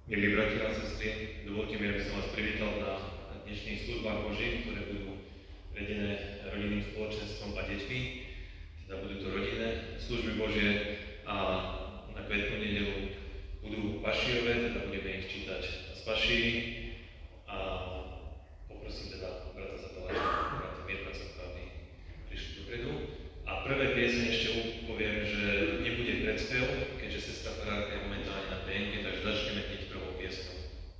Milí bratia a sestry, dovolte mi, aby som vás privítal na dnešných službách Božích, ktoré budú vedené rodinným spoločenstvom a deťmi. Teda budú to rodinné služby Božie a na Kvetnú nedeľu budú pašijové, teda budeme ich čítať z pašíry. A poprosím teda brata Zapaláša, brata Mirka, aby prišli dopredu. A prvé piesne ešte poviem, že nebude predspev, keďže sestra farárka je momentálne na PNG, takže začneme hneď prvou piesňou.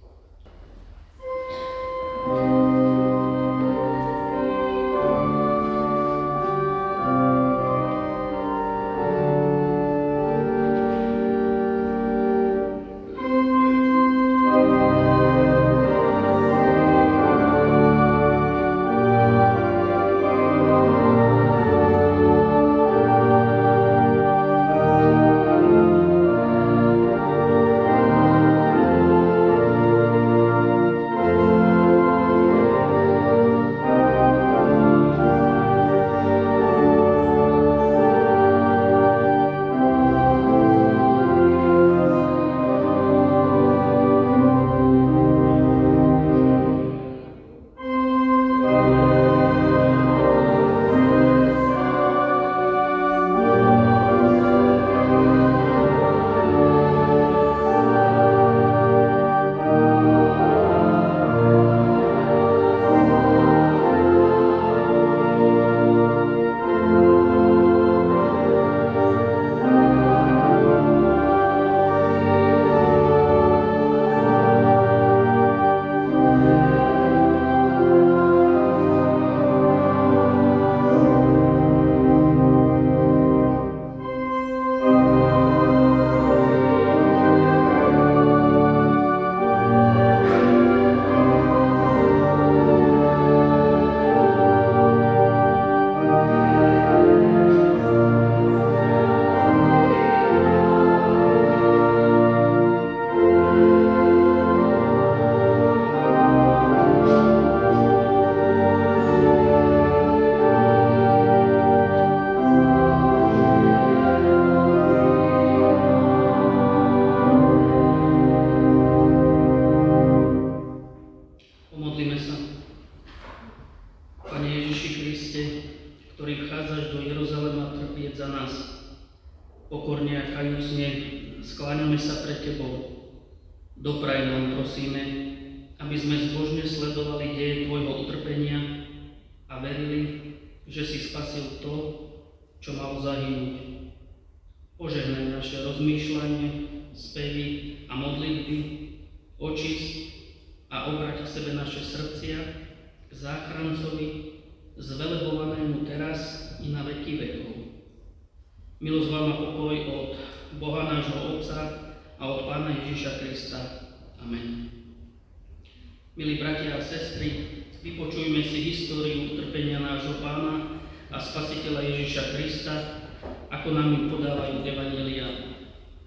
Milosť vám a pokoj od Boha nášho Otca a od Pána Ježiša Krista. Amen. Milí bratia a sestry, vypočujme si históriu utrpenia nášho Pána a Spasiteľa Ježiša Krista, ako nám ju podávajú evanjelia.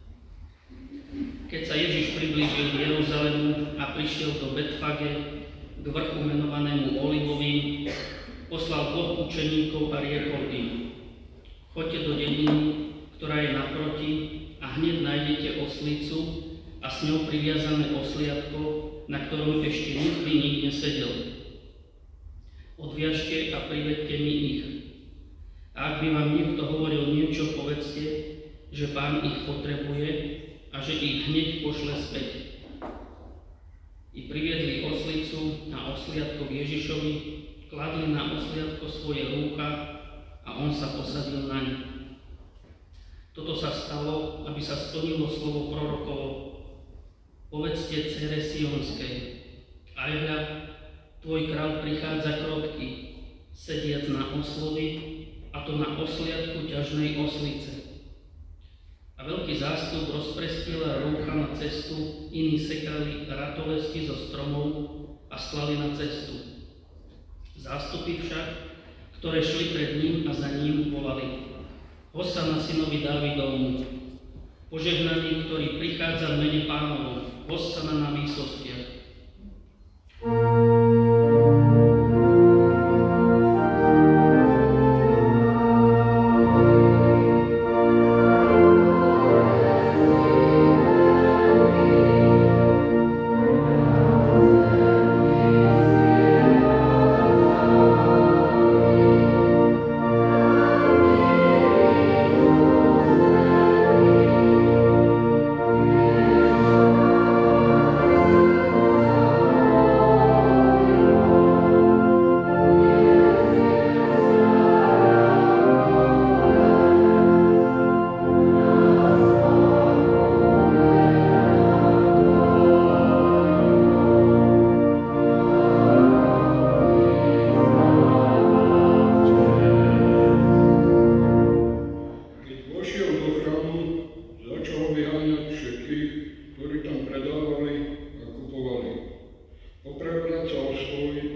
Keď sa Ježiš priblížil k Jeruzalému a prišiel do Betfage, k vrchu menovanému Olivovým, poslal 2 učeníkov a riekol im: Choďte do dediny, ktorá je naproti, a hneď nájdete oslicu a s ňou priviazané osliadko, na ktorom ešte nikdy nik nesedel. Odviažte a privedte mi ich. A ak by vám niekto hovoril niečo, povedzte, že Pán ich potrebuje a že ich hneď pošle späť. I priviedli oslicu a osliadko k Ježišovi, kladli na osliadko svoje rúcha a on sa posadil na ňu. Toto sa stalo, aby sa splnilo slovo prorokovo: Povedzte dcére Sionskej, aj hľa, tvoj kráľ prichádza krotký, sediac na oslovi, a to na osliadku ťažnej oslice. A veľký zástup rozprestiela rúcha na cestu, iní sekali ratolesti zo stromov a stlali na cestu. Zástupy však, ktoré šli pred ním a za ním, volali: Hosana synovi Dávidovmu, požehnaný, ktorý prichádza v mene Pánovom, hosana na výsostiach. tam predávali a kupovali. Poprvýkrát sa oslovili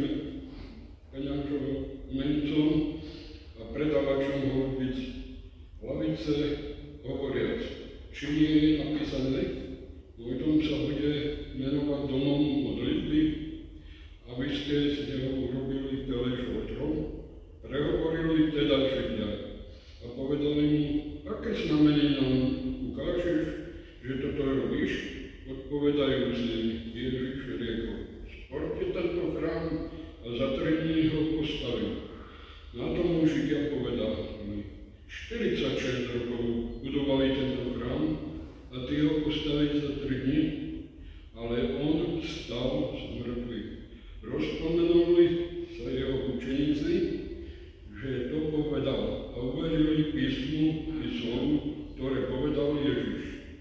peňažomencom a predávačom holubic lavice hovoriac, či nie je napísané, môj dom sa bude menovať domom modlitby, aby ste z neho urobili pelež otrov. Prehovorili teda Židia a povedali mu, aké znamenie nám ukážeš, že toto robíš? Odpovedajúci Ježiš riekol, sporte tento chrám a za 3 dní ho postavil. Na tomu Židia povedali, 46 rokov budovali tento chrám a ty ho postaviť za 3 dní, ale on vstal z mŕtvych. Rozpomenuli sa jeho učeníci, že to povedal a uverili písmu i slovu, ktoré povedal Ježiš.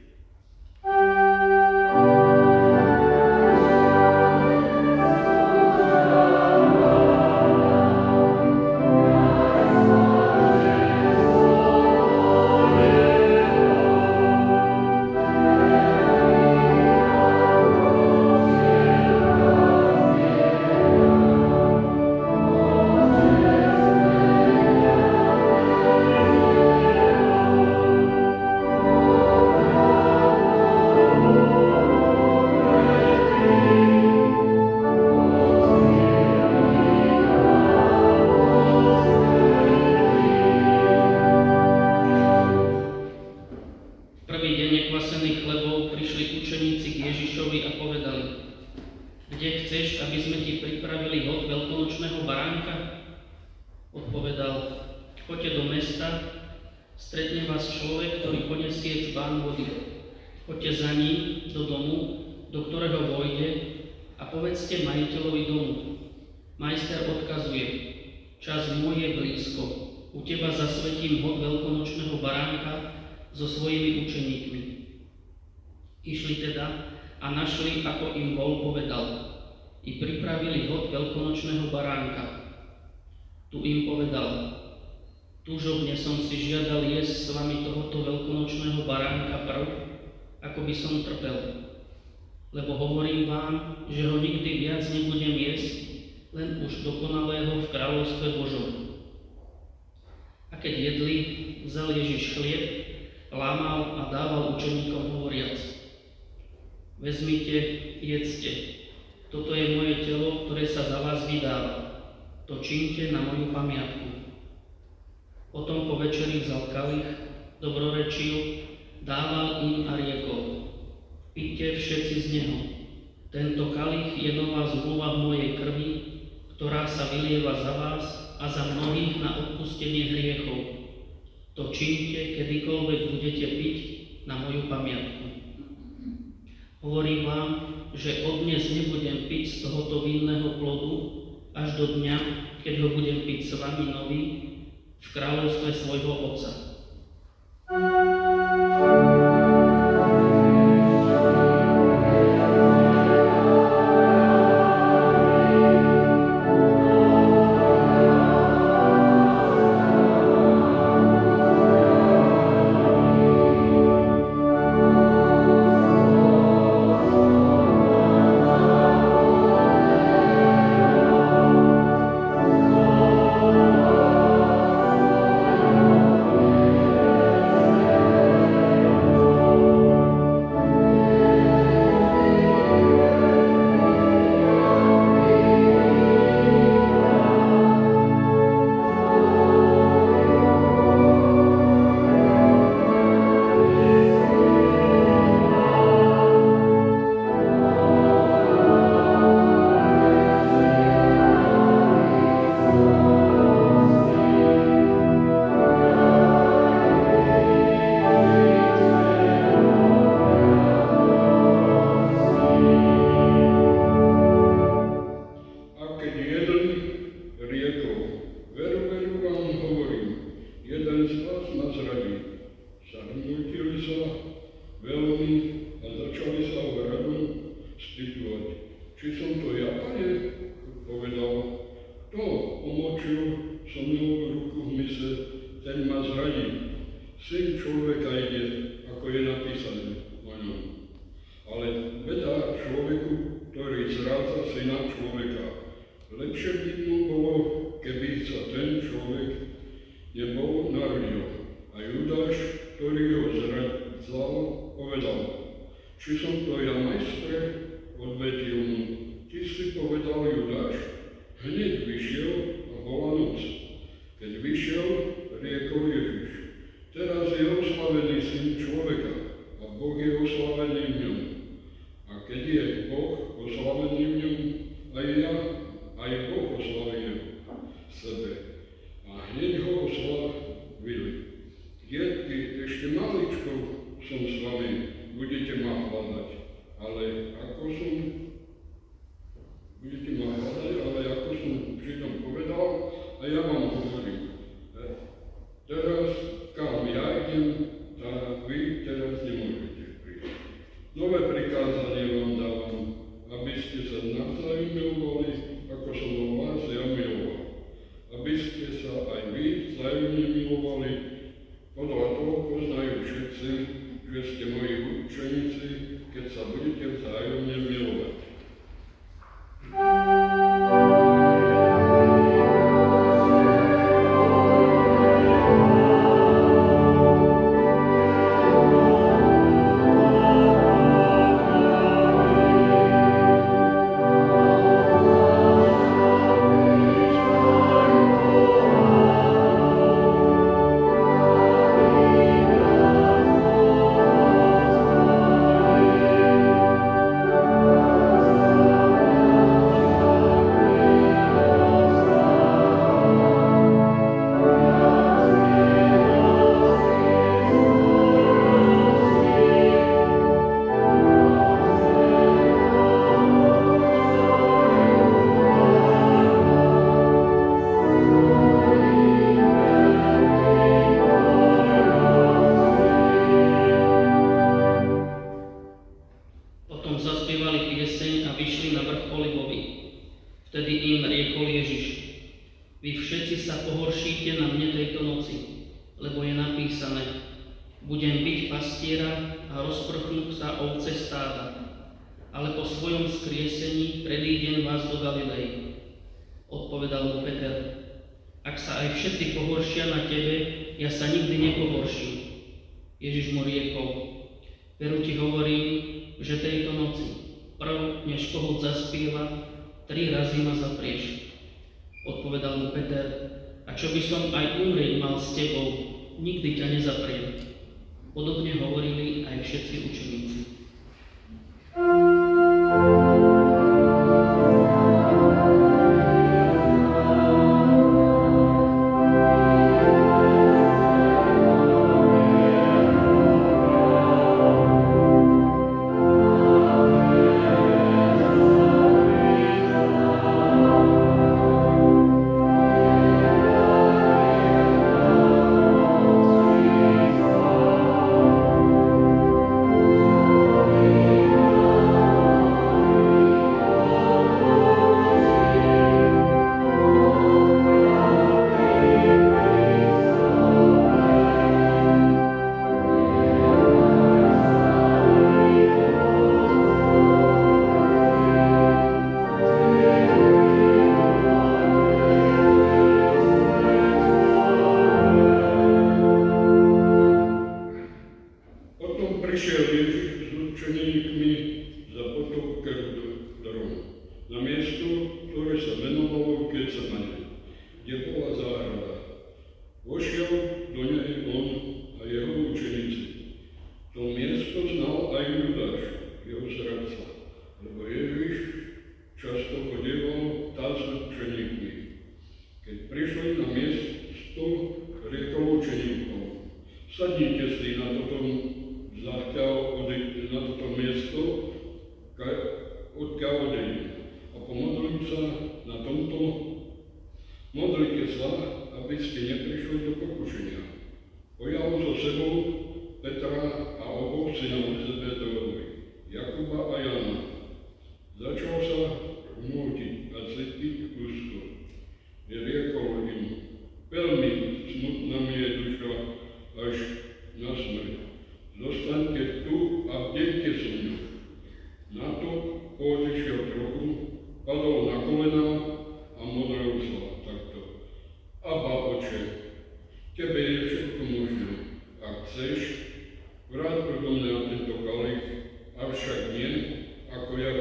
Išli teda a našli, ako im bol povedal, i pripravili hod veľkonočného baránka. Tu im povedal, túžobne som si žiadal jesť s vami tohoto veľkonočného baránka prv, ako by som trpel. Lebo hovorím vám, že ho nikdy viac nebudem jesť, len už dokonalého v kráľovstve Božom. A keď jedli, vzal Ježiš chlieb, lámal a dával učeníkom hovoriac, vezmite, jedzte, toto je moje telo, ktoré sa za vás vydáva, to čínte na moju pamiatku. Potom po večeri vzal kalich, dobrorečil, dával im a riekol, pite všetci z neho, tento kalich je nová zmluva v mojej krvi, ktorá sa vylieva za vás a za mnohých na odpustenie hriechov. To čínte, kedykoľvek budete piť na moju pamiatku. Hovorím vám, že odnes nebudem piť z tohoto vinného plodu až do dňa, keď ho budem piť s vami nový v kráľovstve svojho Otca. syna človeka. Lepšie by mu bolo, keby sa ten človek nebol narodil. A Judáš, ktorý ho zradzal, povedal: Či som to ja, majstre? Odvetil mu: Ty si povedal, Judáš. Hneď vyšiel a bola noc. Keď vyšiel, riekol Ježiš: Teraz je oslavený Syn človeka a Boh je oslavený v ňom. A keď je Boh oslavený v ňom, aj Boh oslavil sebe. A hneď ho oslavili. Dietky, ešte maličko som s vami, budete ma hľadať, ale ako som Židom povedal, a ja vám hovorím. Teraz, kam ja idem, vy teraz nemôžete prísť. Nové prikázanie vám dávam, aby ste sa navzájom milovali, ako som vás ja miloval. Aby ste sa aj vy vzájomne milovali. Podľa toho poznajú všetci, že ste moji učeníci, keď sa budete vzájomne milovať. Budem byť pastiera a rozprchnú sa ovce stáda, ale po svojom skriesení predídem vás do Galilei. Odpovedal mu Peter: Ak sa aj všetci pohoršia na tebe, ja sa nikdy nepohorším. Ježiš mu riekol: Veru ti hovorím, že tejto noci, prv než kohút zaspieva, 3 razy ma zaprieš. Odpovedal mu Peter: A čo by som aj umrieť mal s tebou, nikdy ťa nezapriem. Podobne hovorili aj všetci učeníci. Sadnite si na toto miesto, odkiaľ odejde, a pomodlím sa na tomto. Modlite sa, aby ste neprišli do pokušenia. Pojal so sebou Petra a oboch synov Zebedejových, Jakuba a Jana. Začal sa hmútiť a cítiť úzko. Riekol im: Veľmi smutná mi je duša až na smrť. Zostaňte tu a bdejte so mnou. Na to podišiel trochu,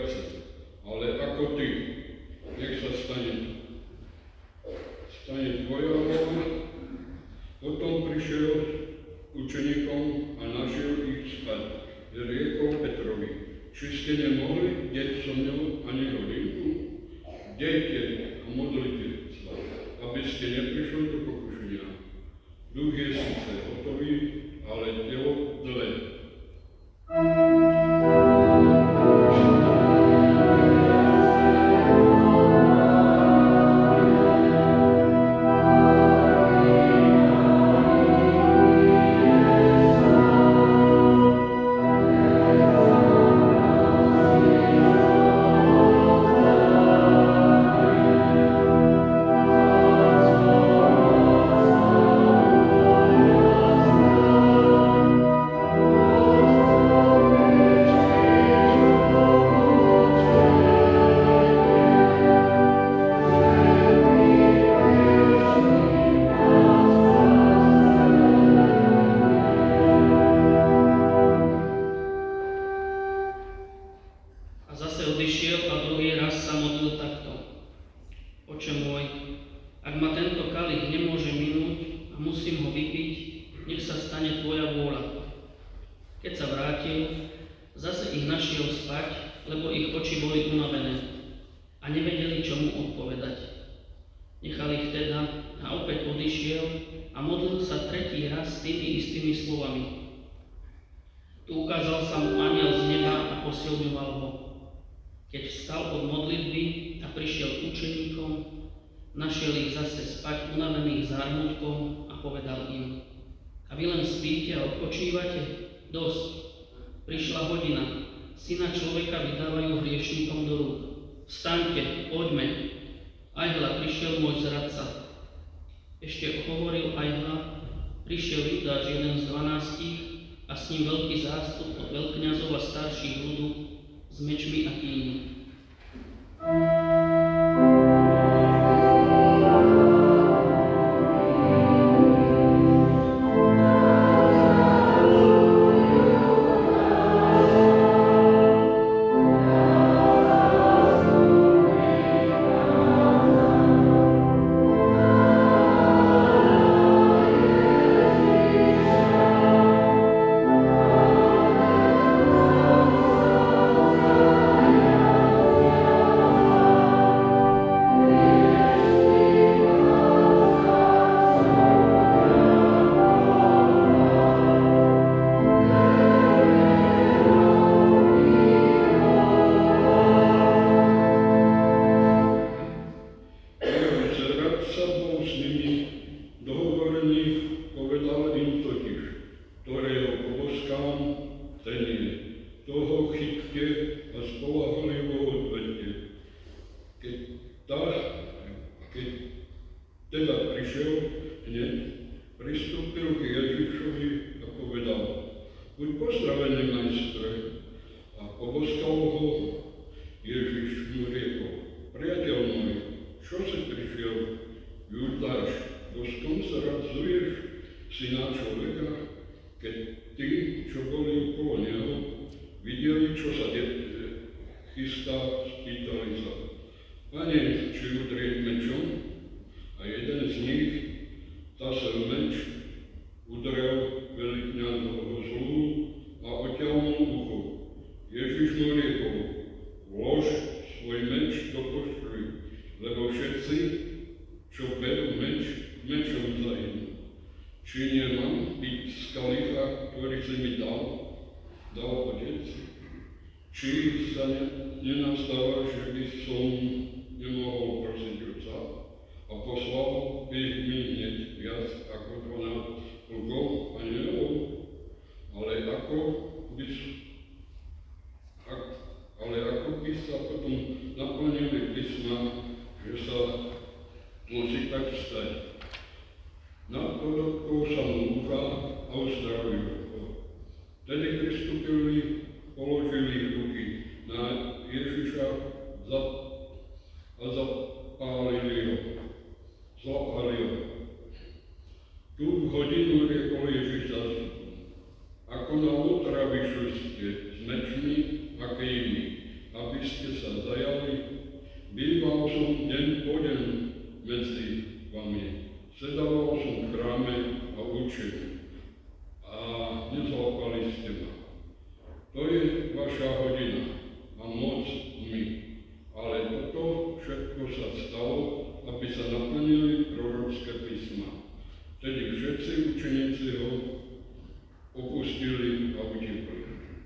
viacej. Ale ako ty, nech sa stane tvoja vôľa. Potom prišiel učeníkom a našiel ich spať. Riekol Petrovi, či ste nemohli bdeť so mnou ani hodinku? Bdejte a modlite sa, aby ste neprišli do pokušenia. Duch je síce hotový, ale telo zlé. Našiel ich zase spať unavených zármutkom a povedal im: A vy len spíte a odpočívate? Dosť. Prišla hodina. Syna človeka vydávajú hriešnikom do rúk. Vstaňte, poďme. Aj hľa, prišiel môj zradca. Ešte hovoril aj hľa, prišiel Judáš, jeden z 12, a s ním veľký zástup od veľkňazov a starších ľudu s mečmi a kými. Ako na útra vyšli ste s mečmi a kejmi, aby ste sa zajali. Býval som deň po deň medzi vami. Sedával som v chráme a učil. A nezlákali ste ma. To je vaša hodina a moc mi. Ale toto všetko sa stalo, aby sa naplnili prorocké písma. Tedy všetci učeníci ho opustili a utekli.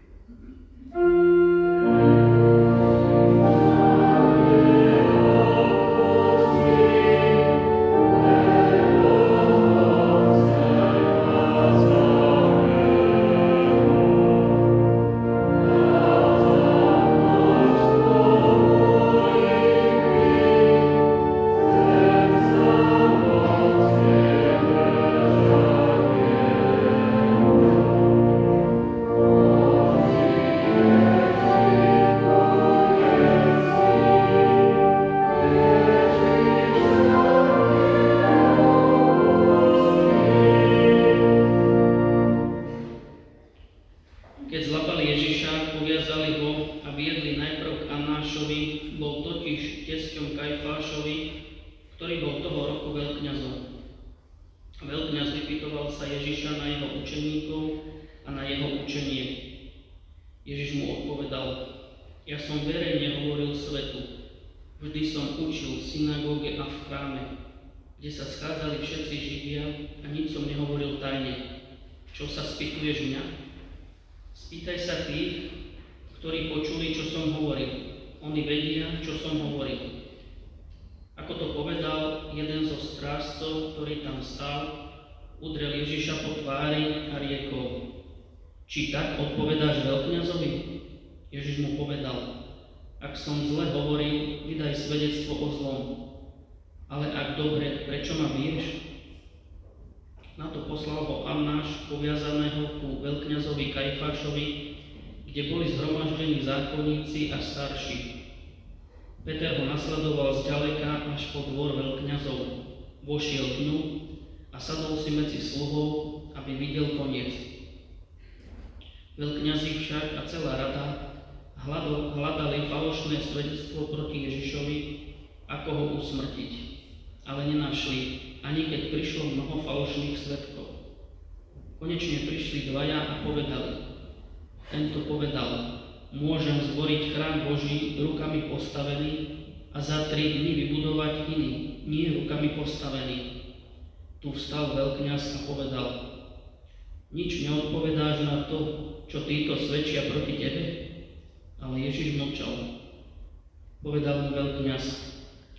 Keď zlapali Ježiša, poviazali ho a viedli najprv k Annášovi, bol totiž tesťom Kajfášovi, ktorý bol toho roku veľkňazom. Veľkňaz vypytoval sa Ježiša na jeho učeníkov a na jeho učenie. Ježiš mu odpovedal: Ja som verejne hovoril svetu. Vždy som učil v synagóge a v chráme, kde sa schádzali všetci Židia a nič som nehovoril tajne. Čo sa spýtuješ mňa? Spýtaj sa tých, ktorí počuli, čo som hovoril. Oni vedia, čo som hovoril. Ako to povedal jeden zo strážcov, ktorý tam stál, udrel Ježiša po tvári a riekol: Či tak odpovedáš veľkňazovi? Ježiš mu povedal: Ak som zle hovoril, vydaj svedectvo o zlom. Ale ak dobre, prečo ma biješ? Na to poslal ho Annáš, poviazaného ku veľkňazovi Kajfášovi, kde boli zhromaždení zákonníci a starší. Peter ho nasledoval zďaleka až po dvor veľkňazov. Vošiel k ňu a sadol si medzi sluhov, aby videl koniec. Veľkňazi však a celá rada hľadali falošné svedectvo proti Ježišovi, ako ho usmrtiť, ale nenašli, ani keď prišlo mnoho falošných svedkov. Konečne prišli dvaja a povedali: Tento povedal: Môžem zboriť chrám Boží rukami postavený a za 3 dní vybudovať iný, nie rukami postavený. Tu vstal veľkňaz a povedal: Nič neodpovedáš na to, čo títo svedčia proti tebe? Ale Ježiš mlčal. Povedal mu veľkňaz: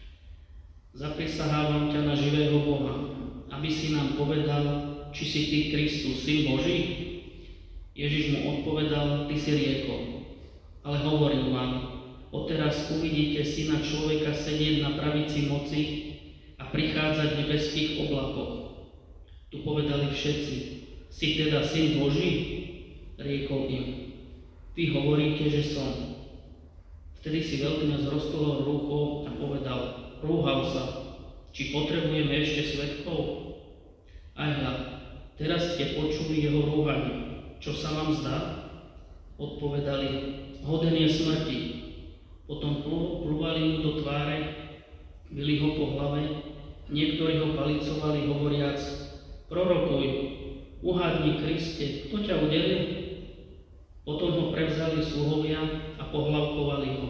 Zaprisahávam ťa na živého Boha, aby si nám povedal, či si ty Kristus, Syn Boží? Ježiš mu odpovedal: Ty si riekol. Ale hovorím vám, odteraz uvidíte Syna človeka sedieť na pravici moci a prichádzať v nebeských oblakoch. Tu povedali všetci: Si teda Syn Boží? Riekol im: Vy hovoríte, že som. Vtedy si veľkňaz rozkolol rúcho a povedal: Rúhal sa, či potrebujeme ešte svedkov? Aj hľa, teraz ste počuli jeho rúhanie. Čo sa vám zdá? Odpovedali: Hoden je smrti. Potom plúvali mu do tváre, bili ho po hlave, niektorí ho palicovali, hovoriac: Prorokuj, uhádni Kriste, kto ťa udelil? Potom ho prevzali sluhovia a pohlavkovali ho.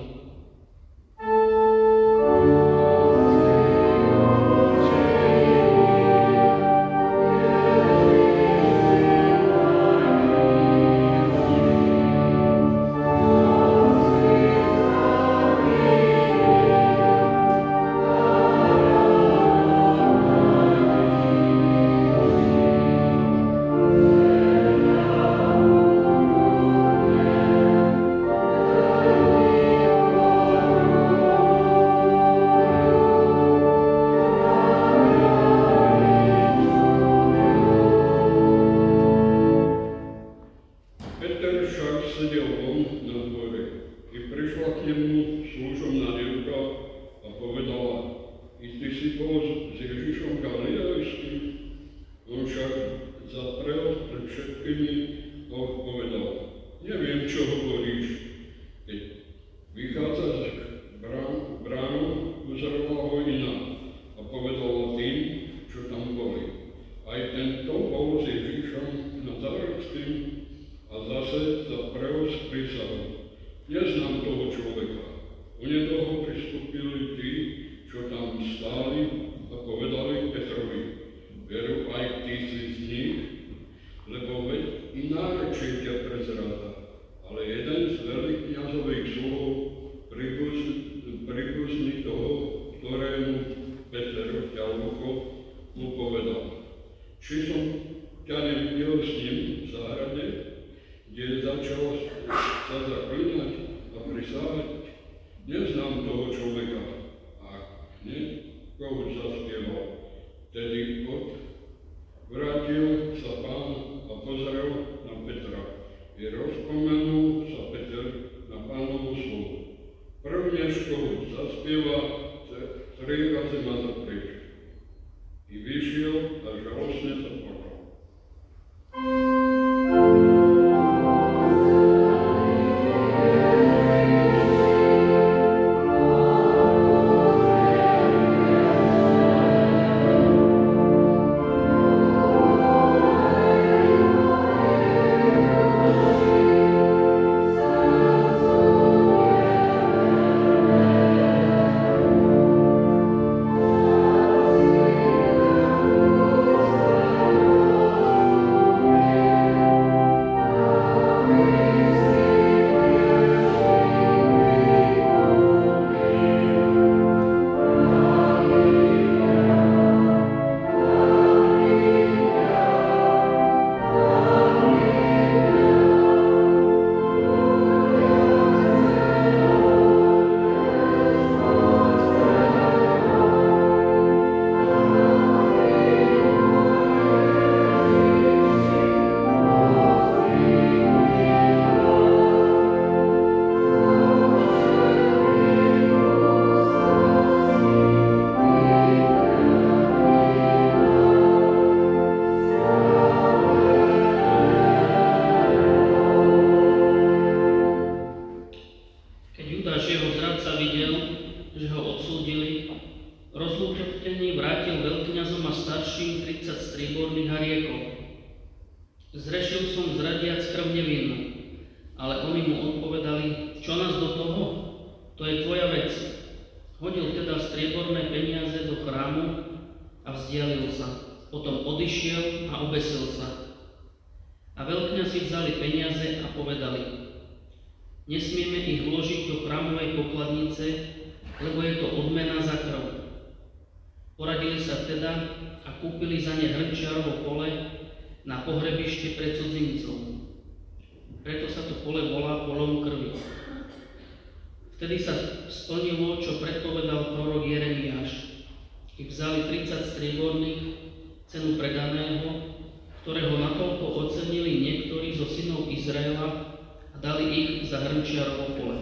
Vychádza k bránu, uzorovala ho iná a povedala tým, čo tam boli. Aj tento bol s Ježišom Nazaretským a zase za prehoz prísahu. Neznám toho človeka. Onedlho pristúpili tí, čo tam stáli a povedali Petrovi: veru aj ty si z nich, lebo veď i nárečie ťa prezráda. Ale jeden z veľkňazových sluhov, príbuzný toho, ktorému Peter ťaľucho, mu povedal: či som ťa nevidel s ním v záhrade, kde začal sa zaklínať a prisáhať? Neznám toho človeka. A hneď koho zaspieval. Tedy vrátil sa Pán a pozrel na Petra. I rozpomenul sa Peter na Pánovu slovo. Prvnež koho zaspieva, strieka zema zapreč. I vyšiel a žalostne zaplakal. Zrešil som zradiac krv nevinnú, ale oni mu odpovedali: čo nás do toho? To je tvoja vec. Hodil teda strieborné peniaze do chrámu a vzdialil sa. Potom odišiel a obesil sa. A veľkňazi vzali peniaze a povedali: nesmieme ich vložiť do chrámovej pokladnice, lebo je to odmena za krv. Poradili sa teda a kúpili za ne hrnčiarovo pole na pohrebište pre cudzincov. Preto sa to pole volá polom krvi. Vtedy sa splnilo, čo predpovedal prorok Jeremiáš. I vzali 30 strieborných, cenu predaného, ktorého natoľko ocenili niektorí zo synov Izraela a dali ich za hrnčiarovo pole.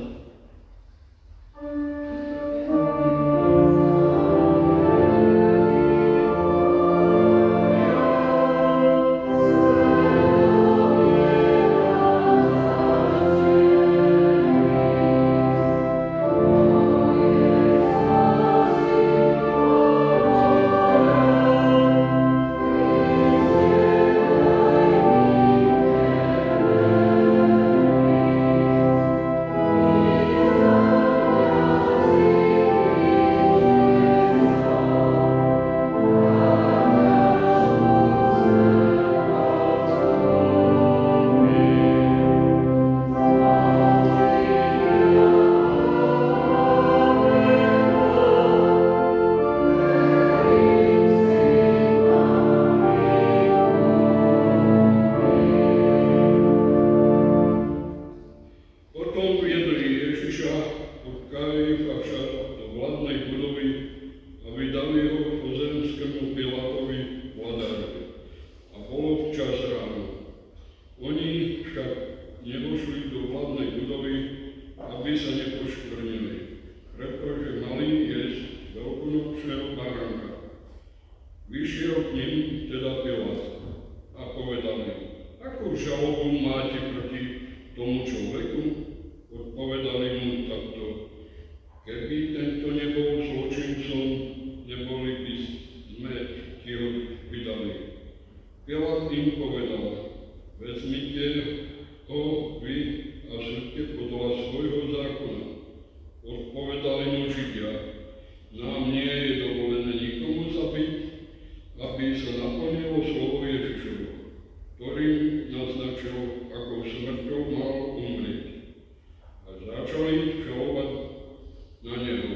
Vyšiel k nim teda Pilát a povedali: akú žalobu máte proti tomu človeku? Odpovedali mu takto: odpovedali mu Židia: Nám nie je dovolené nikomu zabiť, aby sa naplnilo slovo Ježišovo, ktorým naznačil, akou smrťou mal umrieť. A začali žalovať na neho.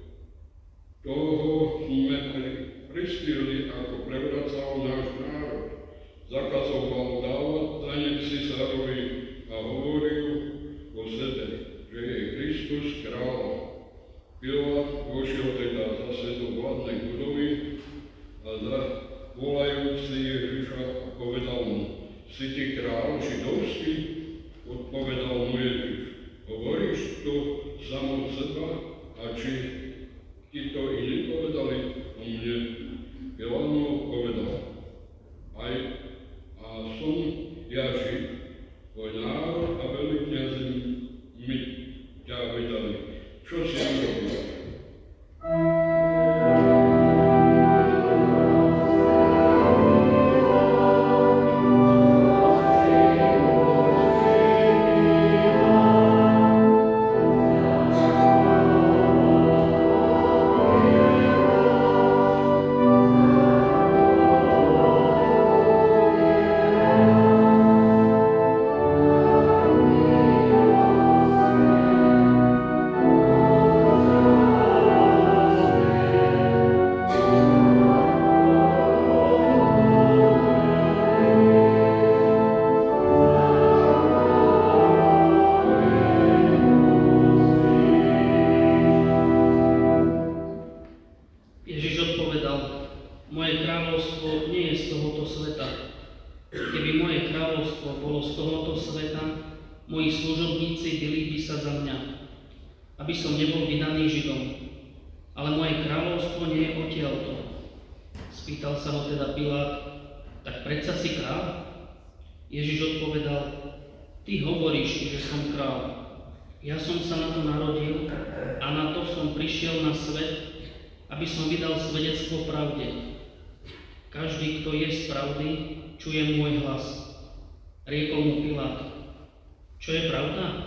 Toho sme pristihli, ako prevracal náš národ. Zakazoval dávať dane cisárovi a hovoril o sebe, že je Kristus kráľ. Pilát vošiel teda zase do vládnej budovy a volajúci Ježiša a povedal mu: Si ti kráľ židovský? Odpovedal mu Ježiš: Hovoríš to sám od seba? A či ti to iní povedali o mne? Pilát mu povedal: Aj a som ja Žid, tvoj národ a veľkňazi mi ťa vydali. Čo si urobil? Aby som nebol vydaný Židom. Ale moje kráľovstvo nie je odtiaľto. Spýtal sa ho teda Pilát: Tak predsa si kráľ? Ježiš odpovedal: Ty hovoríš, že som kráľ. Ja som sa na to narodil a na to som prišiel na svet, aby som vydal svedectvo pravde. Každý, kto je z pravdy, čuje môj hlas. Riekol mu Pilát: Čo je pravda?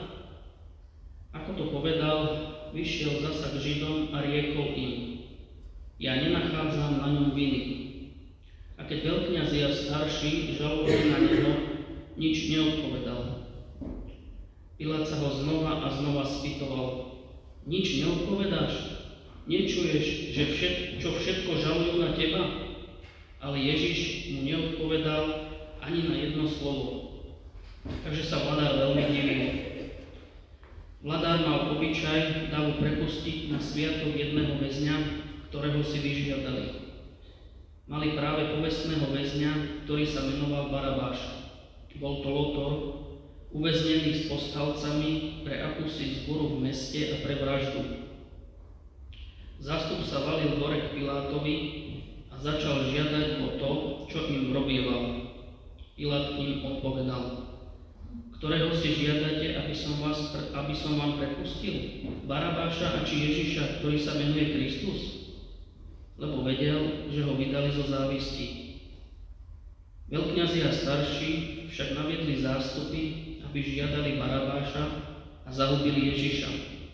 Ako to povedal, vyšiel zasa k Židom a riekol im: Ja nenachádzam na ňom viny. A keď veľkňazi a starší žalovali na neho, nič neodpovedal. Pilát sa ho znova a znova spýtoval: Nič neodpovedáš? Nečuješ, že čo všetko žalujú na teba? Ale Ježiš mu neodpovedal ani na jedno slovo. Takže sa vladár veľmi divil. Vladár mal obyčaj davu prepustiť na sviatok jedného väzňa, ktorého si vyžiadali. Mali práve povestného väzňa, ktorý sa menoval Barabáš. Bol to lotor, uväznený s povstalcami pre akúsi zboru v meste a pre vraždu. Zástup sa valil hore k Pilátovi a začal žiadať o to, čo im robieval. Pilát im odpovedal: Ktorého si žiadate, aby som vám prepustil? Barabáša a či Ježiša, ktorý sa menuje Kristus? Lebo vedel, že ho vydali zo závisti. Veľkňazi a starší však naviedli zástupy, aby žiadali Barabáša a zahubili Ježiša.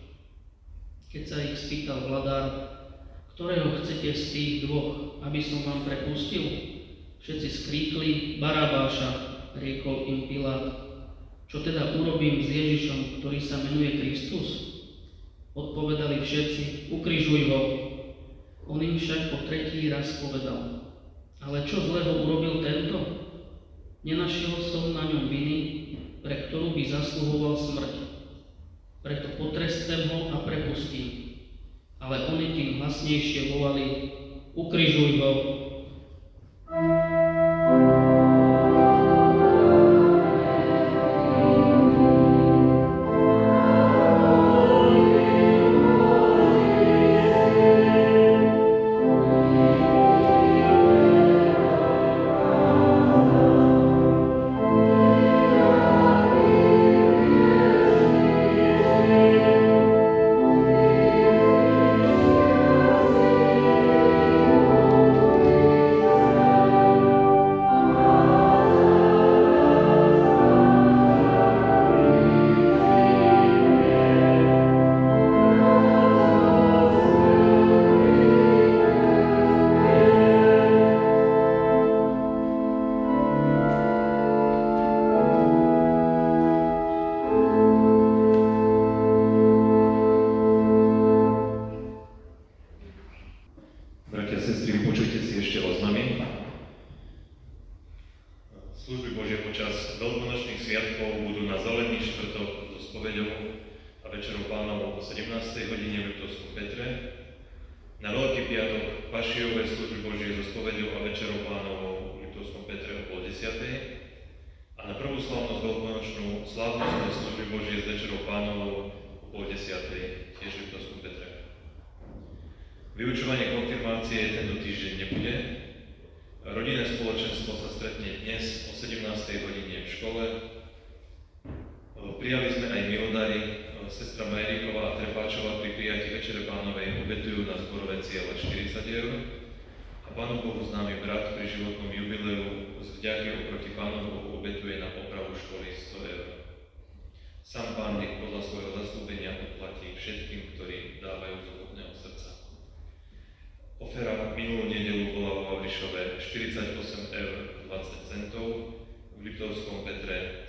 Keď sa ich spýtal vladár: Ktorého chcete z tých dvoch, aby som vám prepustil? Všetci skríkli: Barabáša, riekol im Pilát. Čo teda urobím s Ježišom, ktorý sa menuje Kristus? Odpovedali všetci: Ukrižuj ho. On im však po tretí raz povedal: Ale čo zlého urobil tento? Nenašiel som na ňom viny, pre ktorú by zasluhoval smrť. Preto potrestem ho a prepustím. Ale oni tým hlasnejšie volali: Ukrižuj ho. 17. hodine v Liptovskom Petre, na Veľký piatok Pašiové služby Božie so spoveďou a večerou Pánovou v Liptovskom Petre o 9:30 a na prvú slávnosť veľkonočnú slávnostné služby Božie s večerou Pánovou o 9:30 tiež v Liptovskom Petre. Vyučovanie konfirmácie tento týždeň nebude. Rodinné spoločenstvo sa stretne dnes o 17. hodine v škole. Prijali sme aj milodári. Sestra Majríková a Trepáčová pri prijatí Večere Pánovej obetujú na zborové ciele 40 € a Pánu Bohu známy brat pri životnom jubileu z vďaky oproti Pánu Bohu obetuje na opravu školy 100 €. Sám Pán nech podľa svojho zaslúbenia odplatí všetkým, ktorí dávajú z hodného srdca. Ofera minulú nedeľu bola vo Vavrišove 48,20 €, v Liptovskom Petre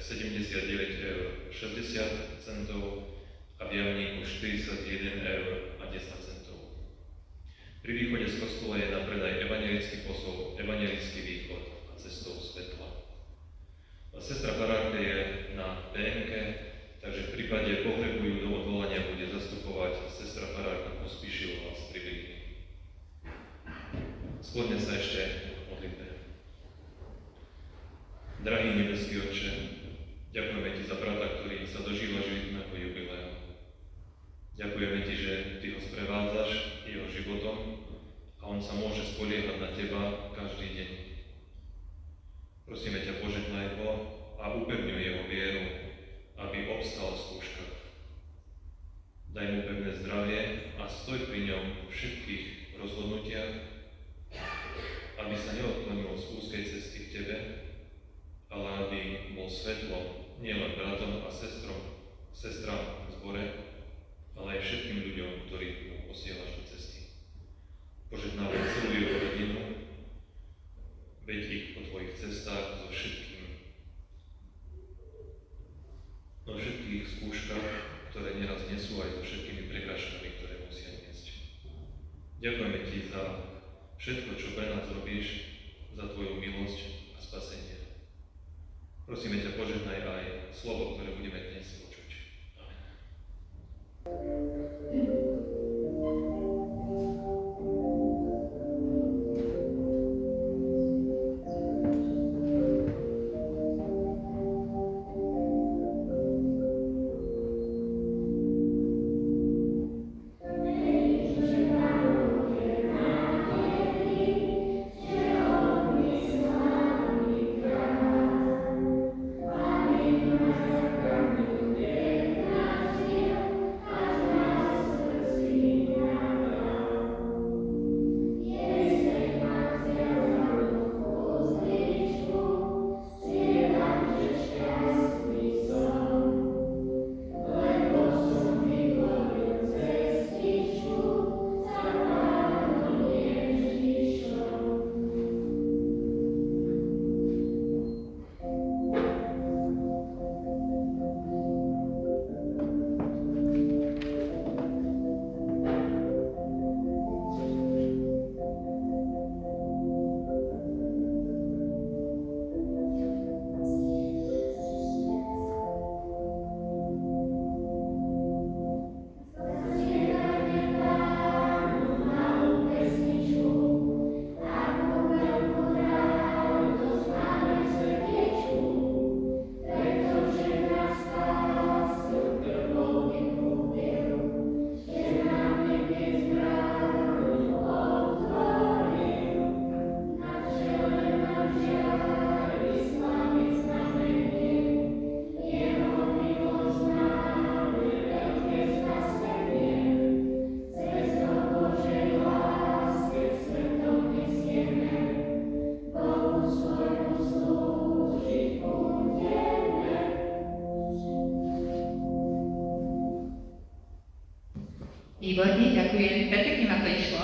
79,60 € a v Javníku 41,10 €. Pri východe z kostola je na predaj evanjelický posol, evanjelický východ a cestou svetla. Sestra farárka je na PN-ke, takže v prípade pohrebu ju do odvolania bude zastupovať sestra farárka Pospíšilová z Pribliky. Skloňme sa ešte k modlitbe. Drahý nebeský Otče, ďakujeme Ti za brata, ktorý sa dožíva životného jubilea. Ďakujeme Ti, že Ty ho sprevádzaš jeho životom a on sa môže spoliehať na Teba každý deň. Prosíme ťa, požehnaj ho a upevňuj jeho vieru, aby obstal v skúškach. Daj mu pevné zdravie a stoj pri ňom vo všetkých rozhodnutiach, aby sa neodklonil z úzkej cesty k Tebe, ale aby bol svetlom nielen bratom a sestrám v zbore, ale aj všetkým ľuďom, ktorých mu posielaš do cesty. Požehnávaj celú jeho rodinu, veď ich po tvojich cestách so všetkých skúškach, ktoré neraz nesú, aj so všetkými prekážkami, ktoré musia niesť. Ďakujeme Ti za všetko, čo pre nás robíš, za Tvoju milosť a spasenie. Prosíme ťa, požehnaj aj slovo, ktoré budeme dnes počuť. Amen. Výborne, ďakujem. Perfektne vám to išlo.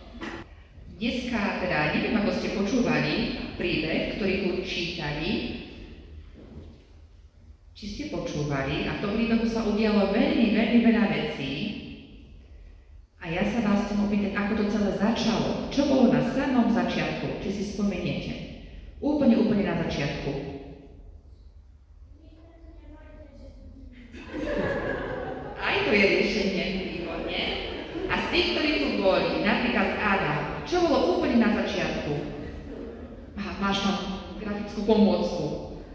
Dneska, teda neviem, ako ste počúvali príbeh, ktorý tu čítali. Či ste počúvali, a v tom príbehu sa udialo veľmi veľa vecí. A ja sa vás chcem opýtať, ako to celé začalo. Čo bolo na samom začiatku, či si spomeniete? Úplne na začiatku. Aj to je riešenie. máš tam grafickú pomôcku.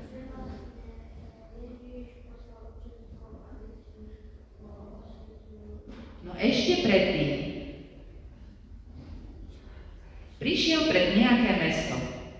No ešte predtým prišiel pred nejaké mesto.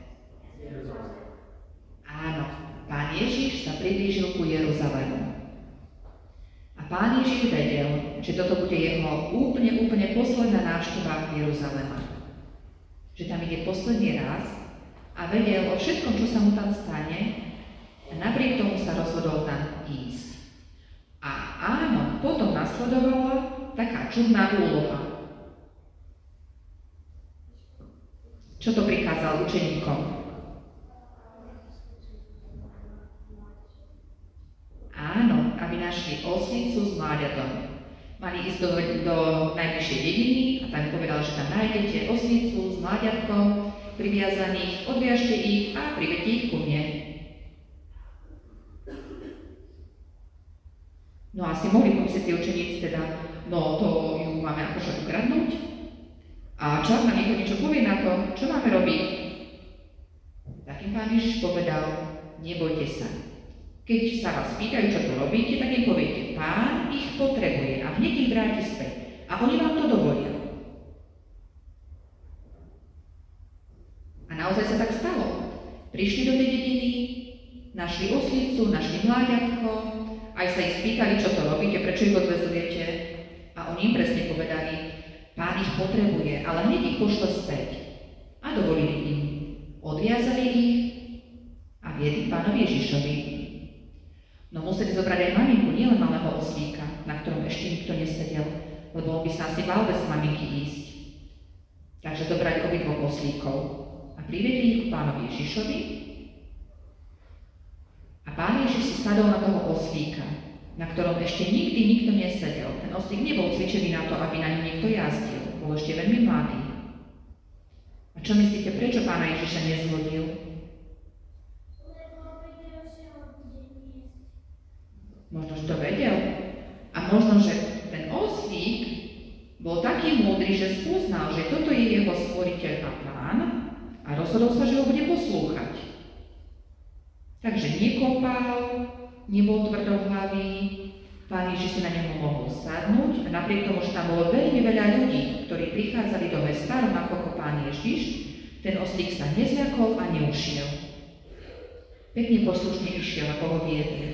Áno, Pán Ježiš sa priblížil ku Jeruzalému. A Pán Ježiš vedel, že toto bude jeho úplne posledná návšteva Jeruzalema. Že tam ide posledný raz a vedel o všetkom, čo sa mu tam stane, a napriek tomu sa rozhodol tam ísť. A áno, potom nasledovala taká čudná úloha. Čo to prikázal učeníkom? Áno, aby našli oslicu s mláďatom. Mali ísť do najbližšej dediny a tam povedal, že tam nájdete oslicu s mláďatkom priviazaných, odviažte ich a privedte ich ku mne. No asi mohli pomyslieť tí učeníci teda, no to ju máme akože ukradnúť. A čo nám niekto niečo povie na to, čo máme robiť? Takým Pán Ježiš povedal, nebojte sa. Keď sa vás pýtajú, čo tu robíte, tak im poviete, Pán ich potrebuje a hneď ich vráti späť. A oni vám to dovolia. A naozaj sa tak stalo. Prišli do tej dediny, našli oslicu, našli mláďatko, aj sa ich spýtali, čo to robíte, prečo ich odvezujete. A oni im presne povedali, Pán ich potrebuje, ale hneď ich pošle späť. A dovolili im. Odviazali ich a viedli k Pánovi Ježišovi. No museli zobrať aj maminku, nielen malého oslíka, na ktorom ešte nikto nesedel, lebo on by sa asi bál bez maminky ísť. Takže zobrali obidvoch oslíkov a priviedli ich k Pánovi Ježišovi. A Pán Ježiš si sadol na toho oslíka, na ktorom ešte nikdy nikto nesedel. Ten oslík nebol cvičený na to, aby na ňom niekto jazdil. Bol ešte veľmi mladý. A čo myslíte, prečo Pána Ježiša nezhodil? Možno, že to vedel. A možno, že ten oslík bol taký múdry, že spoznal, že toto je jeho stvoriteľ a Pán a rozhodol sa, že ho bude poslúchať. Takže nekopal, nebol tvrdohlavý, Pán Ježiš si na neho mohol sadnúť a napriek tomu, že tam bolo veľmi veľa ľudí, ktorí prichádzali do mesta, rovnako ako Pán Ježiš, ten oslík sa nezľakol a neušiel. Pekne poslušne išiel, ako ho viedli.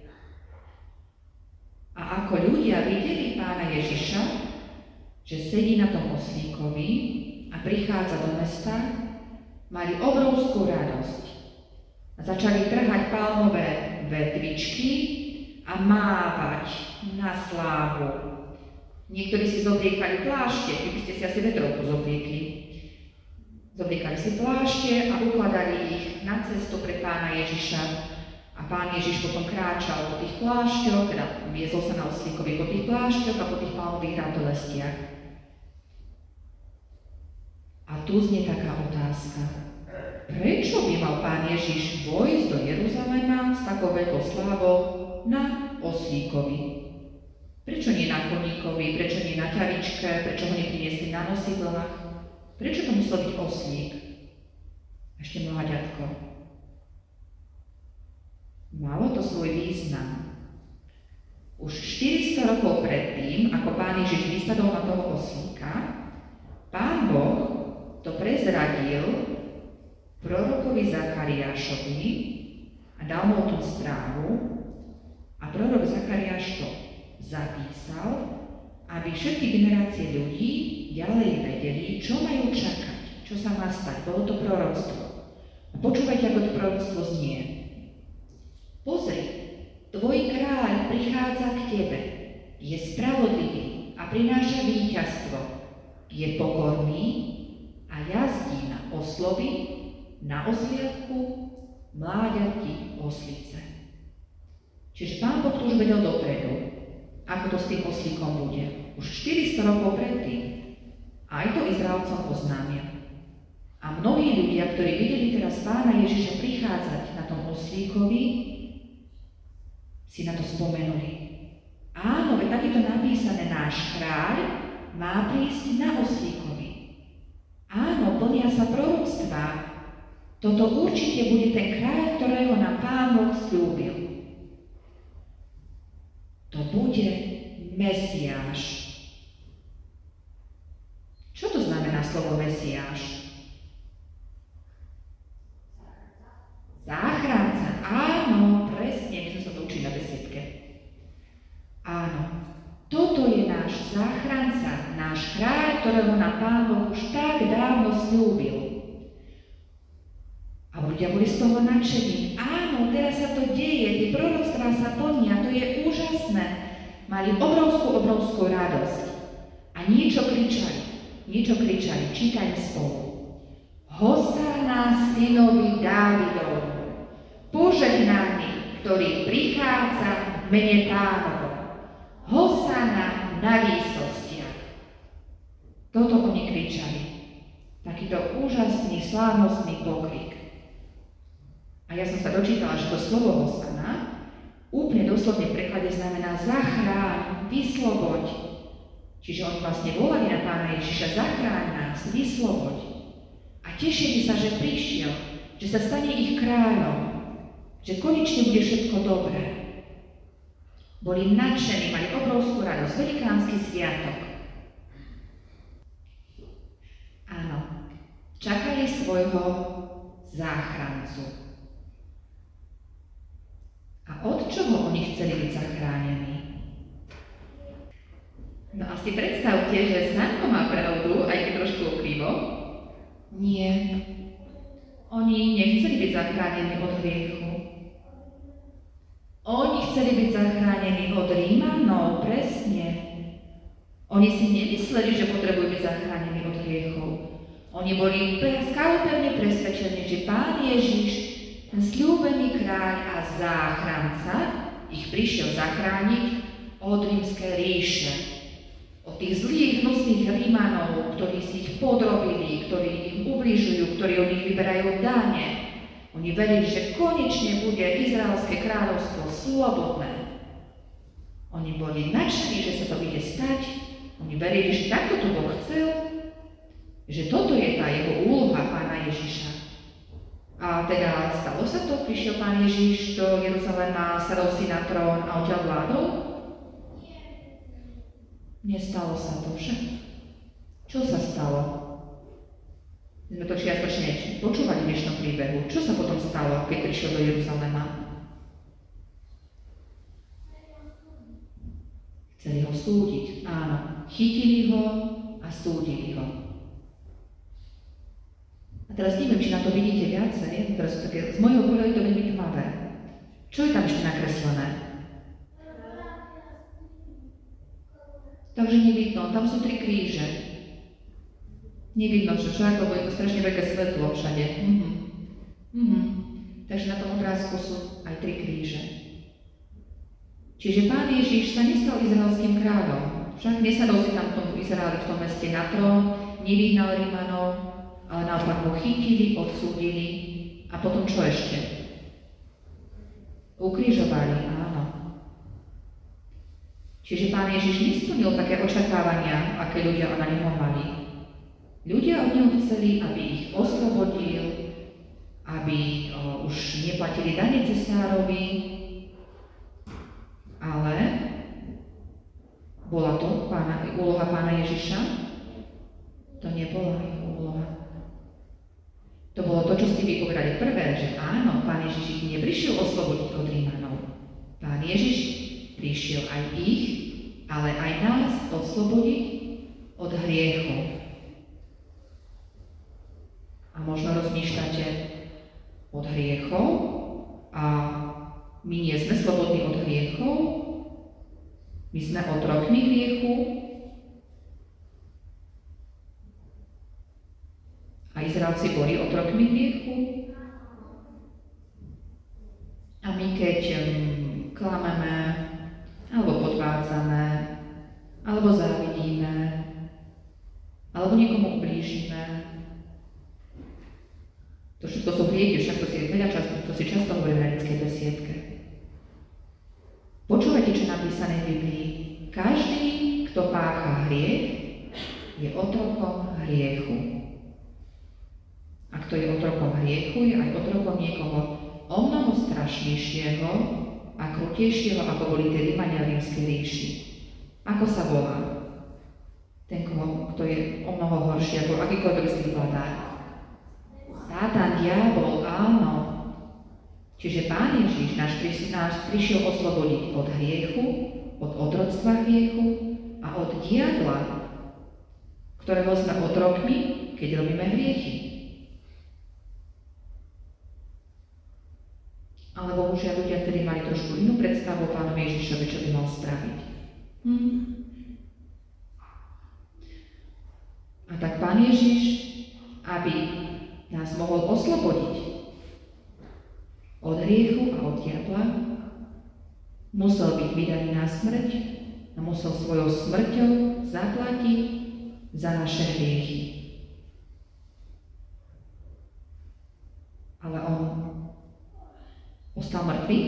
A ako ľudia videli Pána Ježiša, že sedí na tom oslíkovi a prichádza do mesta, mali obrovskú radosť. A začali trhať palmové vetvičky a mávať na slávu. Niektorí si zobliekali plášte, keby ste si asi vetrovku zobliekli. Zobliekali si plášte a ukladali ich na cestu pre Pána Ježiša. A Pán Ježiš potom kráčal po tých plášťoch, teda viezol sa na oslíkovi po tých plášťoch a po tých palmových ratolestiach. A tu znie taká otázka. Prečo by mal Pán Ježiš vojsť do Jeruzalema s takou veľkou slávou na oslíkovi? Prečo nie na koníkovi, prečo nie na ťavičke, prečo ho nepriniesli na nosidlách? Prečo to musel byť oslík? Ešte mláďatko. Malo to svoj význam. Už 400 rokov predtým, ako Pán Ježiš vysadol na toho oslíka, Pán Boh to prezradil prorokovi Zachariášovi a dal mu o tom správu a prorok Zachariáš to zapísal, aby všetky generácie ľudí ďalej vedeli, čo majú čakať, čo sa má stať. Bolo to proroctvo. A počúvajte, ako to proroctvo znie. Pozri, tvoj kráľ prichádza k tebe, je spravodlivý a prináša víťazstvo, je pokorný a jazdí na oslovi, na osliadku, mláďati oslice. Čiže Pán Boh to už vedel dopredu, ako to s tým oslíkom bude. Už 400 rokov predtým. Aj to Izraelcom oznámia. A mnohí ľudia, ktorí videli teraz Pána Ježiša prichádzať na tom oslíkovi, si na to spomenuli. Áno, veď takýto napísané, náš kráľ má prísť na oslíkovi. Áno, plnia sa proroctvá, Toto určite bude ten kráľ, ktorého nám Pán Boh sľúbil. To bude Mesiáš. Čo to znamená slovo Mesiáš? Záchranca. Áno, presne, my sme sa to učili na besiedke. Áno, toto je náš záchranca, náš kráľ, ktorého nám Pán Boh už tak dávno sľúbil. A ľudia boli z toho nadšení. Áno, teraz sa to deje, tie proroctvá sa plnia, to je úžasné. Mali obrovskú radosť. A niečo kričali, čítajme spolu. Hosana synovi Dávidovmu, požehnaný, ktorý prichádza v mene Pánovom. Hosana na výsostiach. Toto oni kričali. Takýto úžasný, slávnostný pokrik. A ja som sa dočítala, že to slovo Hosana úplne doslovne v preklade znamená zachráň, vysloboď. Čiže oni vlastne volali na Pána Ježiša, zachráň nás, vysloboď. A tešili sa, že prišiel, že sa stane ich kráľom, že konečne bude všetko dobré. Boli nadšení, mali obrovskú radosť, velikánsky sviatok. Áno, čakali svojho záchrancu. A od čoho oni chceli byť zachránení? No a si predstavte, že Sanko má pravdu, aj keď trošku okrivo. Nie. Oni nechceli byť zachránení od hriechu. Oni chceli byť zachránení od Rímanov, presne. Oni si nemysleli, že potrebujú byť zachránení od hriechov. Oni boli skalopevne presvedčení, že Pán Ježiš, ten sľúbený kráľ a záchranca, ich prišiel zachrániť od rímskej ríše. Od tých zlých, hnusných Rímanov, ktorí si ich podrobili, ktorí im ubližujú, ktorí od nich vyberajú dane. Oni verili, že konečne bude Izraelské kráľovstvo slobodné. Oni boli nadšení, že sa to bude stať. Oni verili, že takto to Boh chcel, že toto je tá jeho úloha Pána Ježiša. A teda stalo sa to, prišiel Pán Ježiš do Jeruzalema, sadol si na trón a odtiaľ vládol? Nestalo sa to však. Čo sa stalo? My sme to čiastočne počúvali v dnešnom príbehu. Čo sa potom stalo, keď prišiel do Jeruzalema? Chceli ho súdiť, áno. Chytili ho a súdili ho. A teraz neviem, či na to vidíte viacej, teraz také, z môjho pohľadu je to veľmi tmavé. Čo je tam ešte nakreslené? Takže nevidno, tam sú 3 kríže. Nevidno však, lebo je to strašne veľké svetlo všade. Takže na tom obrázku sú aj 3 kríže. Čiže Pán Ježiš sa nestal izraelským kráľom. Však nesadol si tam v tom Izraeli, v tom meste na trón, nevyhnal Rímanov, ale naopak ho chytili, odsúdili a potom čo ešte? Ukrižovali, áno. Čiže Pán Ježiš nesplnil také očakávania, aké ľudia na neho mali. Ľudia od neho chceli, aby ich oslobodil, aby už neplatili dane cisárovi, ale bola to úloha Pána Ježiša? To nebola jeho úloha. To bolo to, čo ste vy povedali prvé, že áno, Pán Ježiš ich neprišiel oslobodiť od Rímanov. Pán Ježiš prišiel aj ich, ale aj nás oslobodiť od hriechu. A možno rozmýšľate od hriechov a my nie sme slobodní od hriechov, my sme otrokmi hriechu a Izraelci boli otrokmi hriechu. A my keď klameme, alebo podvádzame, alebo závidíme, alebo niekomu ublížime, to všetko sú hriechy, však to si často hovoríme na detskej besiedke. Počúvajte, čo je napísané v Biblii. Každý, kto pácha hriech, je otrokom hriechu. Ak kto je otrokom hriechu, je aj otrokom niekoho o mnoho strašnejšieho a krutejšieho, ako boli tie Rímania v Rímskej ríši. Ako sa volá? Ten, kto je o mnoho horší ako akýkoľvek zlý vladár. Sátan, diabol, áno. Čiže Pán Ježiš nás prišiel oslobodiť od hriechu, od otroctva hriechu a od diabla, ktorého sme otrokmi, keď robíme hriechy. Ale bohužiaľ ľudia, ktorí mali trošku inú predstavu o Pánovi Ježišovi, čo by mal spraviť. A tak Pán Ježiš, aby nás mohol oslobodiť od hriechu a od diabla, musel byť vydaný na smrť a musel svojou smrťou zaplatiť za naše hriechy. Ale on ostal mŕtvý?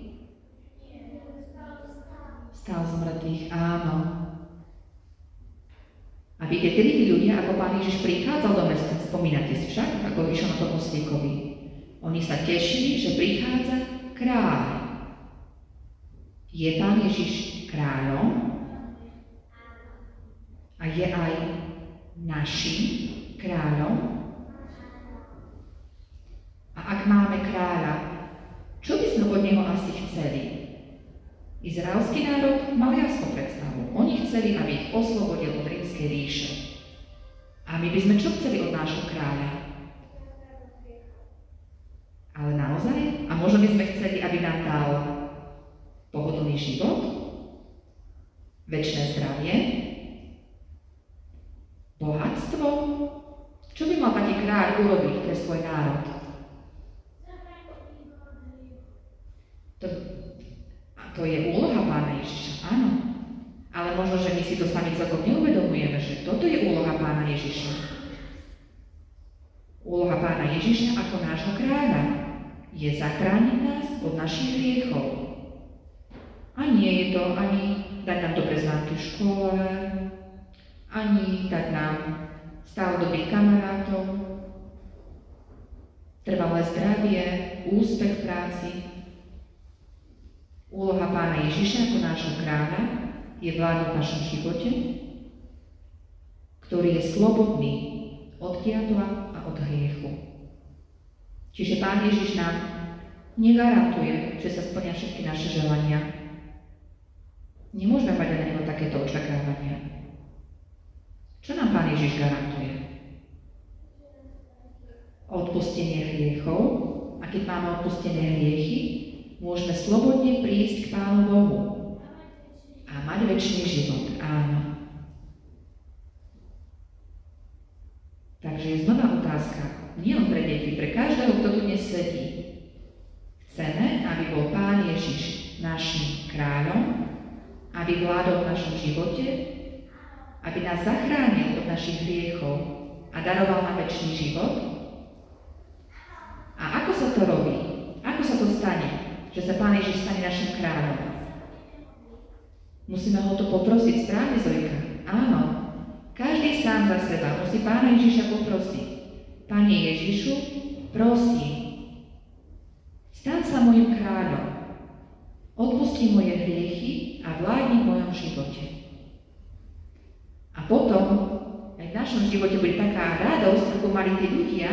Stal z mŕtvych, áno. A viete, tedy tí ľudia, ako Pán Ježiš prichádzal do mesta, spomínate si však, ako išiel na to poslíkovi. Oni sa tešili, že prichádza kráľ. Je Pán Ježiš kráľom a je aj našim kráľom. A ak máme kráľa, čo by sme od neho asi chceli? Izraelský národ mal jasnú predstavu. Oni chceli, aby ich oslobodil od Rímskej ríše. A my by sme čo chceli od nášho kráľa? Ale naozaj? A možno by sme chceli, aby nám dal pohodlný život, večné zdravie, bohatstvo. Čo by mal taký kráľ urobiť pre svoj národ? To je úloha Pána Ježiša, áno. Ale možno, že my si to sami celkom neuvedomujeme, že toto je úloha Pána Ježiša. Úloha Pána Ježiša ako nášho kráľa je zachrániť nás od našich hriechov. A nie je to ani dať nám dobre známky v škole, ani dať nám stále dobrých kamarátov, trvalé zdravie, úspech v práci. Úloha Pána Ježiša ako nášho kráľa je vládnuť v našom živote, ktorý je slobodný od diabla a od hriechu. Čiže Pán Ježiš nám negarantuje, že sa splnia všetky naše želania. Nemôžeme mať na neho takéto očakávania. Čo nám Pán Ježiš garantuje? Odpustenie hriechov. A keď máme odpustené hriechy, môžeme slobodne prísť k Pánu Bohu a mať večný život. Áno. Takže je znova otázka, nie len pre deti, pre každého, kto tu dnes sedí. Chceme, aby bol Pán Ježiš našim kráľom, aby vládol v našom živote, aby nás zachránil od našich hriechov a daroval nám večný život? A ako sa to robí? Ako sa to stane, že sa Pán Ježiš stane našim kráľom? Musíme ho to poprosiť správne, Zojka. Áno. Každý sám za seba musí Pána Ježiša poprosiť. Pane Ježišu, prosím, staň sa mojim kráľom. Odpusti moje hriechy a vládni v mojom živote. A potom aj v našom živote bude taká radosť, ako mali tí ľudia,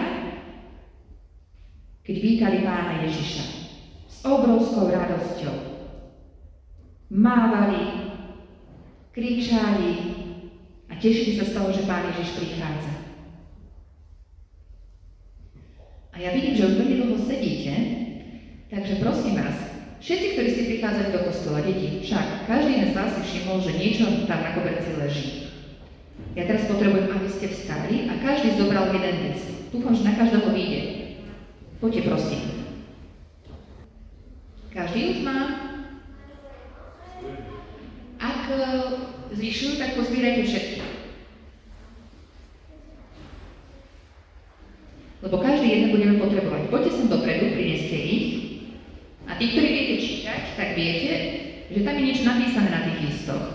keď vítali Pána Ježiša. S obrovskou radosťou. Mávali, kričali a tešili sa z toho, že Pán Ježiš prichádza. A ja vidím, že už veľmi dlho sedíte, takže prosím vás, všetci, ktorí ste prichádzali do kostola, deti, však každý z vás si všimol, že niečo tam na koberci leží. Ja teraz potrebujem, aby ste vstali a každý zobral jeden vec. Dúfam, že na každého vyjde. Poďte, prosím. Každý už má? Ak zvyšujú, tak pozbierajte všetky. Lebo každý jeden budeme potrebovať. Poďte sem dopredu, prineste ich. A tí, ktorí viete čítať, tak viete, že tam je niečo napísané na tých listoch.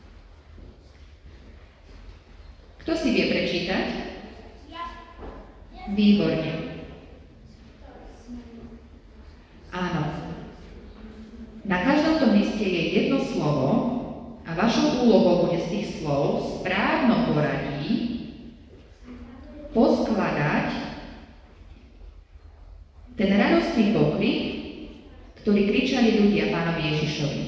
Kto si vie prečítať? Výborne. Áno. Na každom tom liste je jedno slovo a vašou úlohou bude z tých slov v správnom poradí poskladať ten radostný pokrik, ktorý kričali ľudia Pánovi Ježišovi.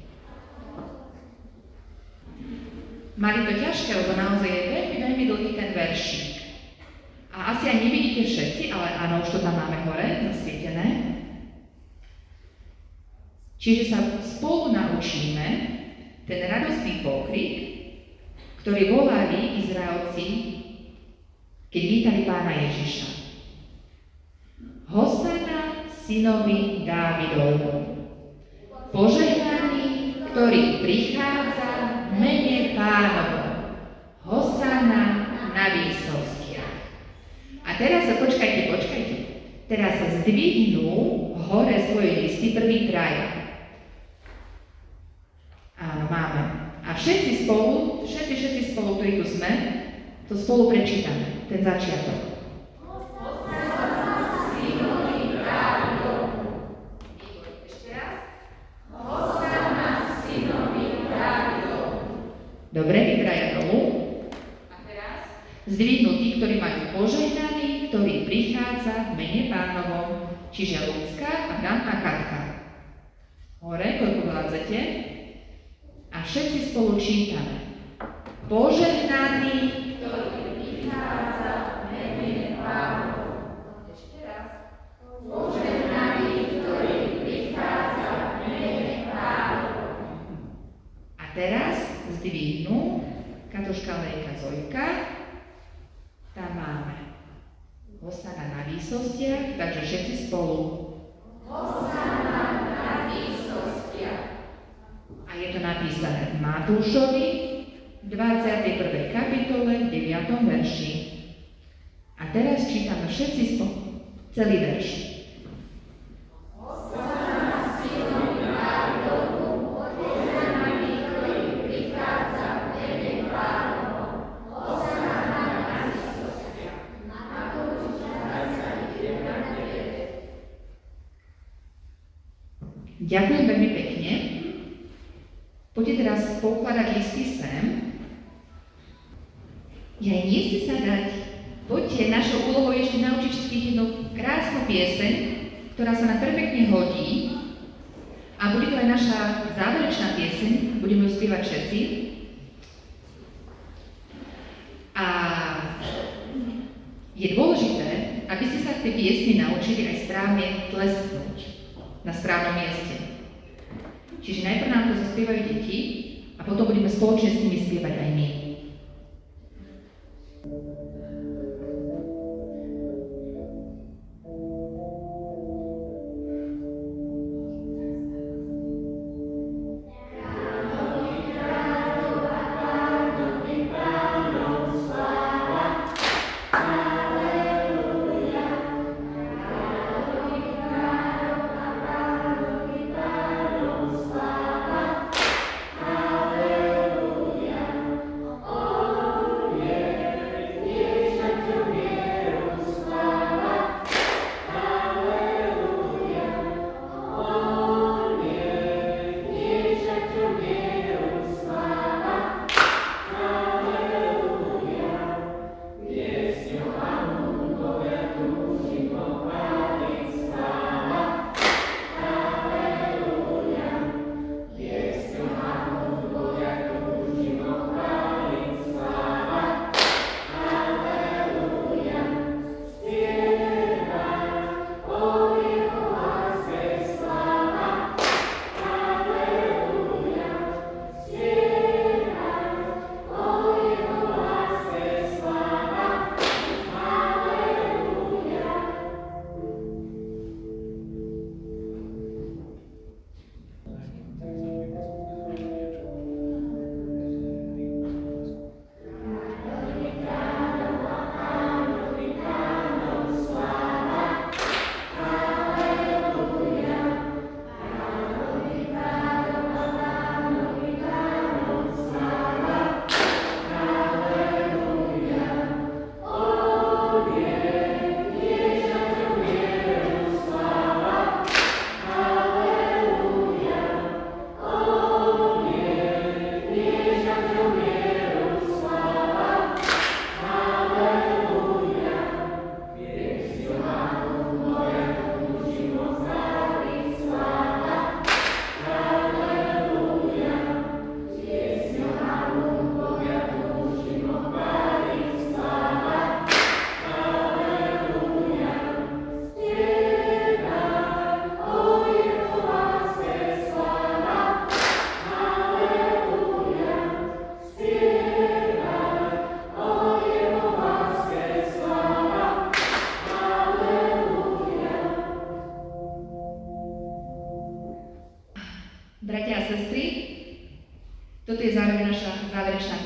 Mali to ťažké, lebo naozaj je veľmi, veľmi dlhý ten veršík. A asi aj nevidíte všetci, ale áno, už to tam máme hore, zasvietené. Čiže sa spolu naučíme ten radostný pokrik, ktorý volali Izraelci, keď vítali Pána Ježiša. Hosana synovi Dávidovmu, požehnaný, ktorý prichádza v mene Pánovom. Hosana na výsostiach. A teraz sa počkajte. Teraz sa zdvihnú hore svoje listy prvý traja. Áno, máme. A všetci spolu, ktorí tu sme, to spolu prečítame, ten začiatok. Dobre, vytraja dolu. A teraz zdvihnú tí, ktorí majú požehnaný, ktorý prichádza v mene Pánovom, čiže Lucka, Adam a Katka. Hore, koľko vládzete? A všetci spolu čítame. Požehnaný, ktorý prichádza v mene Pánovom. Ešte raz. Požehnaný, ktorý prichádza v mene Pánovom. A teraz zdvihnú Katoška, Lejka, Zojka. Tam máme Hosana na výsostiach, takže všetci spolu. Hosana na výsostiach. A je to napísané v Matúšovi, 21. kapitole, 9. verši. A teraz čítame všetci spolu celý verš. Ďakujem veľmi pekne. Poďte teraz poukladať listy sem. Nie si sa dať. Poďte, našou úlohou je ešte naučiť všetkých jednu krásnu pieseň, ktorá sa nám perfektne hodí. A bude to aj naša záverečná pieseň, budeme ju spievať všetci. A je dôležité, aby ste sa v tej piesni naučili aj správne tlesknúť na správnom mieste. Čiže najprv nám to zaspievajú deti a potom budeme spoločne s nimi spievať aj my.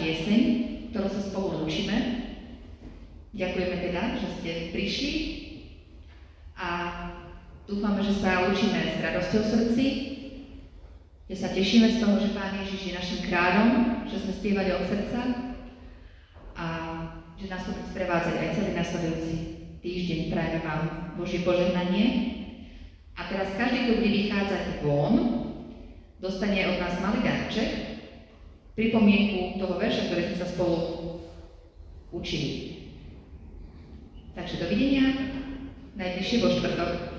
pieseň, ktorú sa spolu učíme. Ďakujeme teda, že ste prišli a dúfame, že sa učíme s radosťou v srdci, že sa tešíme z toho, že Pán Ježiš je našim kráľom, že sme spievali od srdca a že nás to bude sprevádzať aj celý nasledujúci týždeň. Prajeme vám Božie požehnanie. A teraz každý, kto bude vychádzať von, dostane od nás malý darček, pripomienku toho verša, ktoré sme sa spolu učili. Takže dovidenia, najbližšie vo štvrtok.